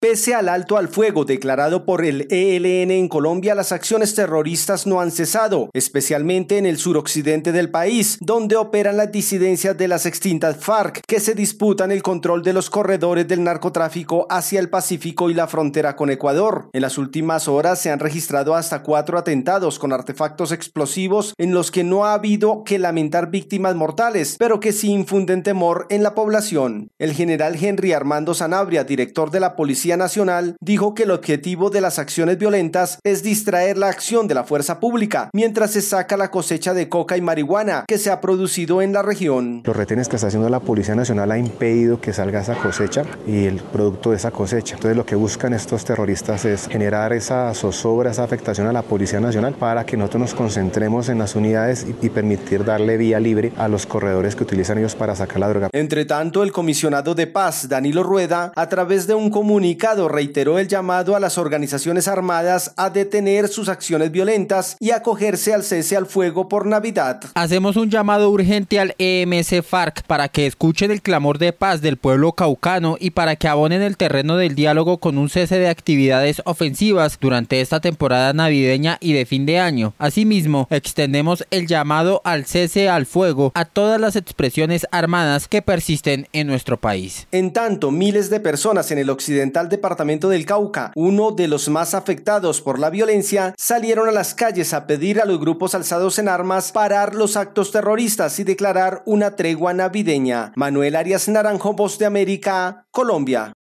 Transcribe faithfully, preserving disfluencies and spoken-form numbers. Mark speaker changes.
Speaker 1: Pese al alto al fuego declarado por el E L N en Colombia, las acciones terroristas no han cesado, especialmente en el suroccidente del país, donde operan las disidencias de las extintas FARC, que se disputan el control de los corredores del narcotráfico hacia el Pacífico y la frontera con Ecuador. En las últimas horas se han registrado hasta cuatro atentados con artefactos explosivos en los que no ha habido que lamentar víctimas mortales, pero que sí infunden temor en la población. El general Henry Armando Sanabria, director de la Policía Nacional, dijo que el objetivo de las acciones violentas es distraer la acción de la fuerza pública mientras se saca la cosecha de coca y marihuana que se ha producido en la región.
Speaker 2: Los retenes que está haciendo la Policía Nacional ha impedido que salga esa cosecha y el producto de esa cosecha. Entonces lo que buscan estos terroristas es generar esa zozobra, esa afectación a la Policía Nacional para que nosotros nos concentremos en las unidades y, y permitir darle vía libre a los corredores que utilizan ellos para sacar la droga.
Speaker 1: Entre tanto, el comisionado de paz, Danilo Rueda, a través de un comunicado reiteró el llamado a las organizaciones armadas a detener sus acciones violentas y acogerse al cese al fuego por Navidad.
Speaker 3: Hacemos un llamado urgente al E M S FARC para que escuchen el clamor de paz del pueblo caucano y para que abonen el terreno del diálogo con un cese de actividades ofensivas durante esta temporada navideña y de fin de año. Asimismo, extendemos el llamado al cese al fuego a todas las expresiones armadas que persisten en nuestro país.
Speaker 1: En tanto, miles de personas en el occidental departamento del Cauca, uno de los más afectados por la violencia, salieron a las calles a pedir a los grupos alzados en armas parar los actos terroristas y declarar una tregua navideña. Manuel Arias Naranjo, Voz de América, Colombia.